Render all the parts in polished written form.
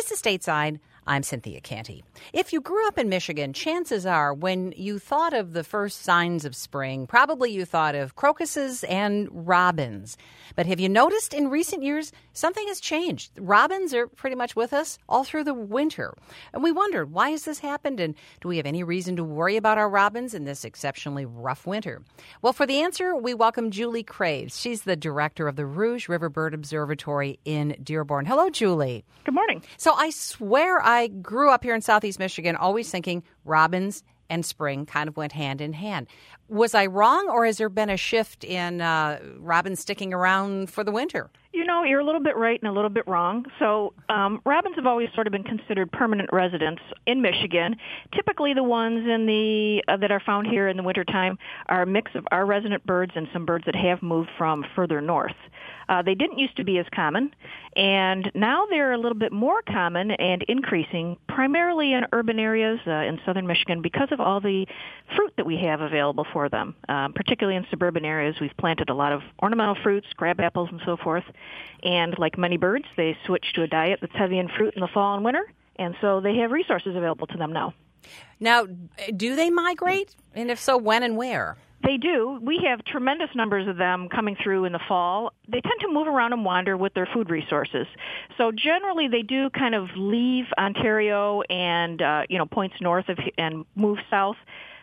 This is Stateside. I'm Cynthia Canty. If you grew up in Michigan, chances are when you thought of the first signs of spring, probably you thought of crocuses and robins. But have you noticed in recent years something has changed? Robins are pretty much with us all through the winter. And we wondered, why has this happened? And do we have any reason to worry about our robins in this exceptionally rough winter? Well, for the answer, we welcome Julie Craves. She's the director of the Rouge River Bird Observatory in Dearborn. Hello, Julie. Good morning. So I swear I grew up here in Southeast Michigan always thinking robins and spring kind of went hand in hand. Was I wrong, or has there been a shift in robins sticking around for the winter? You know, you're a little bit right and a little bit wrong. So robins have always sort of been considered permanent residents in Michigan. Typically the ones in the that are found here in the wintertime are a mix of our resident birds and some birds that have moved from further north. They didn't used to be as common, and now they're a little bit more common and increasing, primarily in urban areas in southern Michigan because of all the fruit that we have available for them. Particularly in suburban areas, we've planted a lot of ornamental fruits, crab apples, and so forth. And like many birds, they switch to a diet that's heavy in fruit in the fall and winter, and so they have resources available to them now. Now, do they migrate? And if so, when and where? They do. We have tremendous numbers of them coming through in the fall. They tend to move around and wander with their food resources. So generally they do kind of leave Ontario and, points north of and move south.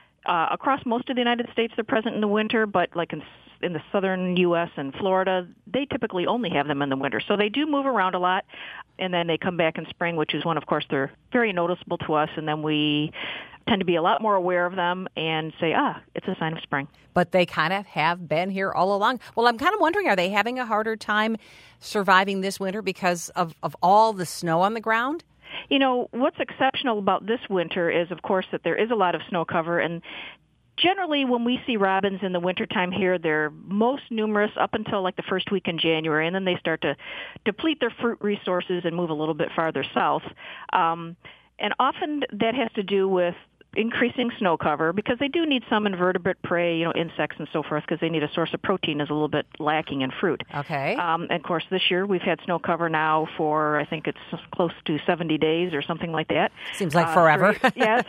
Across most of the United States, they're present in the winter, but like in the southern U.S. and Florida, they typically only have them in the winter. So they do move around a lot, and then they come back in spring, which is when, of course, they're very noticeable to us, and then we tend to be a lot more aware of them and say, it's a sign of spring. But they kind of have been here all along. Well, I'm kind of wondering, are they having a harder time surviving this winter because of all the snow on the ground? You know, what's exceptional about this winter is, of course, that there is a lot of snow cover, and generally when we see robins in the wintertime here, they're most numerous up until like the first week in January, and then they start to deplete their fruit resources and move a little bit farther south. And often that has to do with increasing snow cover because they do need some invertebrate prey, insects and so forth, because they need a source of protein is a little bit lacking in fruit. Okay. And of course, this year we've had snow cover now for, I think it's close to 70 days or something like that. Seems like forever. Yes.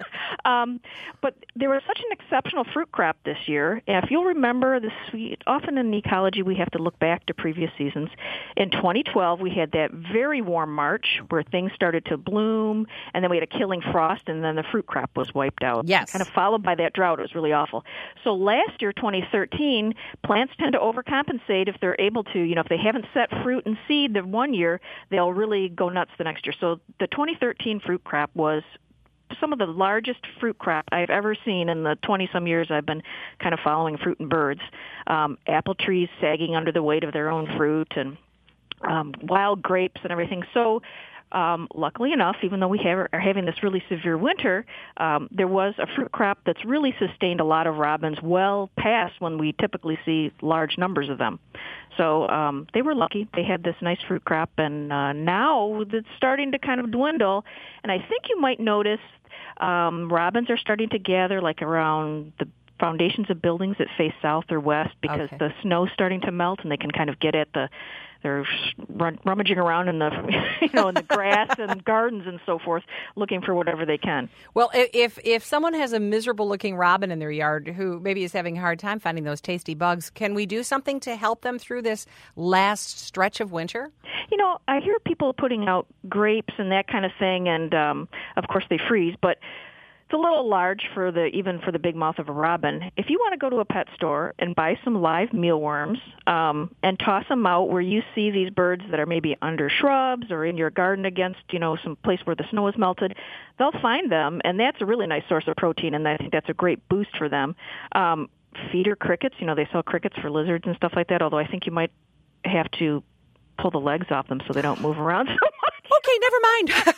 But there was such an exceptional fruit crop this year. And if you'll remember, often in ecology we have to look back to previous seasons. In 2012, we had that very warm March where things started to bloom, and then we had a killing frost, and then the fruit crop was wiped out. Yes. Kind of followed by that drought. It was really awful. So last year, 2013, plants tend to overcompensate if they're able to. If they haven't set fruit and seed the one year, they'll really go nuts the next year. So the 2013 fruit crop was some of the largest fruit crop I've ever seen in the 20-some years I've been kind of following fruit and birds. Apple trees sagging under the weight of their own fruit, and wild grapes and everything. So luckily enough, even though we are having this really severe winter, there was a fruit crop that's really sustained a lot of robins well past when we typically see large numbers of them. So they were lucky. They had this nice fruit crop, and now it's starting to kind of dwindle. And I think you might notice robins are starting to gather like around the foundations of buildings that face south or west because the snow's starting to melt, and they can kind of get at they're rummaging around in the in the grass and gardens and so forth, looking for whatever they can. Well, if someone has a miserable looking robin in their yard who maybe is having a hard time finding those tasty bugs, can we do something to help them through this last stretch of winter? I hear people putting out grapes and that kind of thing, and of course they freeze, but it's a little large even for the big mouth of a robin. If you want to go to a pet store and buy some live mealworms and toss them out where you see these birds that are maybe under shrubs or in your garden against, some place where the snow is melted, they'll find them, and that's a really nice source of protein, and I think that's a great boost for them. Feeder crickets, they sell crickets for lizards and stuff like that, although I think you might have to pull the legs off them so they don't move around so much. Okay, never mind.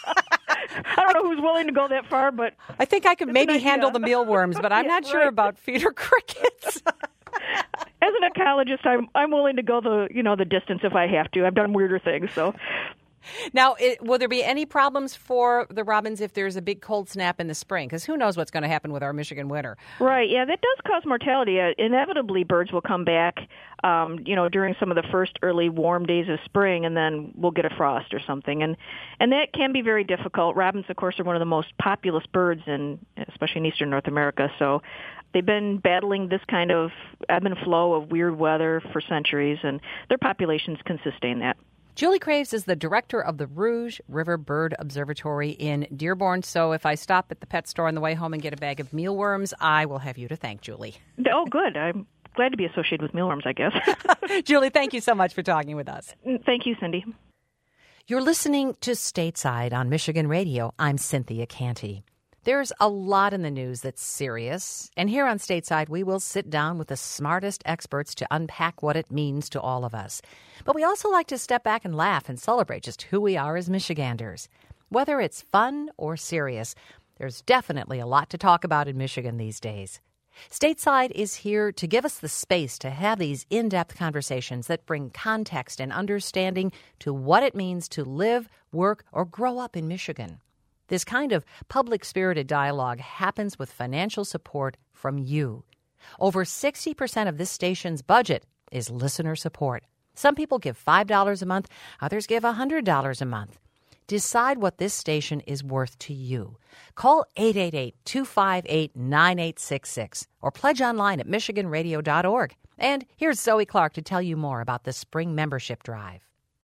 I don't know who's willing to go that far, but I think I could maybe handle the mealworms, but I'm not sure about feeder crickets. As an ecologist, I'm willing to go the distance if I have to. I've done weirder things, so. Now, will there be any problems for the robins if there's a big cold snap in the spring? Because who knows what's going to happen with our Michigan winter. Right, yeah, that does cause mortality. Inevitably, birds will come back, during some of the first early warm days of spring, and then we'll get a frost or something. And that can be very difficult. Robins, of course, are one of the most populous birds, especially in eastern North America, so they've been battling this kind of ebb and flow of weird weather for centuries, and their populations can sustain that. Julie Craves is the director of the Rouge River Bird Observatory in Dearborn. So if I stop at the pet store on the way home and get a bag of mealworms, I will have you to thank, Julie. Oh, good. I'm glad to be associated with mealworms, I guess. Julie, thank you so much for talking with us. Thank you, Cindy. You're listening to Stateside on Michigan Radio. I'm Cynthia Canty. There's a lot in the news that's serious, and here on Stateside, we will sit down with the smartest experts to unpack what it means to all of us. But we also like to step back and laugh and celebrate just who we are as Michiganders. Whether it's fun or serious, there's definitely a lot to talk about in Michigan these days. Stateside is here to give us the space to have these in-depth conversations that bring context and understanding to what it means to live, work, or grow up in Michigan. This kind of public-spirited dialogue happens with financial support from you. Over 60% of this station's budget is listener support. Some people give $5 a month, others give $100 a month. Decide what this station is worth to you. Call 888-258-9866 or pledge online at michiganradio.org. And here's Zoe Clark to tell you more about the spring membership drive.